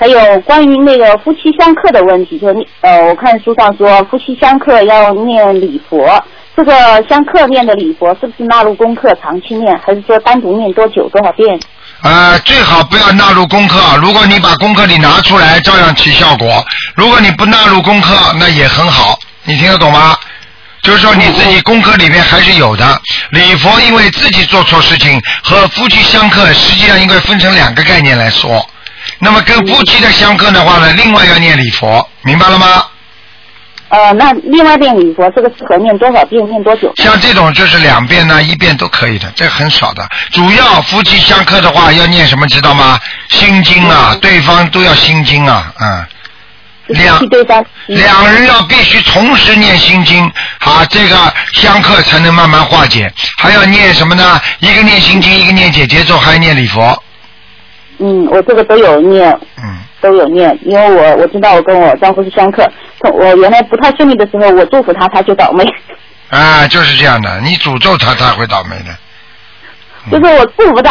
还有关于那个夫妻相克的问题，就是我看书上说夫妻相克要念礼佛，这个相克念的礼佛是不是纳入功课长期念，还是说单独念多久多少遍？ 最好不要纳入功课，如果你把功课里拿出来照样起效果，如果你不纳入功课那也很好，你听得懂吗？就是说你自己功课里面还是有的。礼佛因为自己做错事情和夫妻相克实际上应该分成两个概念来说，那么跟夫妻的相克的话呢，另外要念礼佛，明白了吗？ 那另外念礼佛这个适合念多少遍，念多久？ 像这种就是2遍呢1遍都可以的，这很少的。主要夫妻相克的话要念什么知道吗？心经啊，对方都要心经啊，两人要必须同时念心经，这个相克才能慢慢化解。还要念什么呢？一个念心经，一个念解结咒，还要念礼佛。 我这个都有念。都有念，因为我知道我跟我丈夫是相克，我原来不太顺利的时候，我祝福他，他就倒霉。 就是这样的，你诅咒他，他会倒霉的。 就是我祝福他，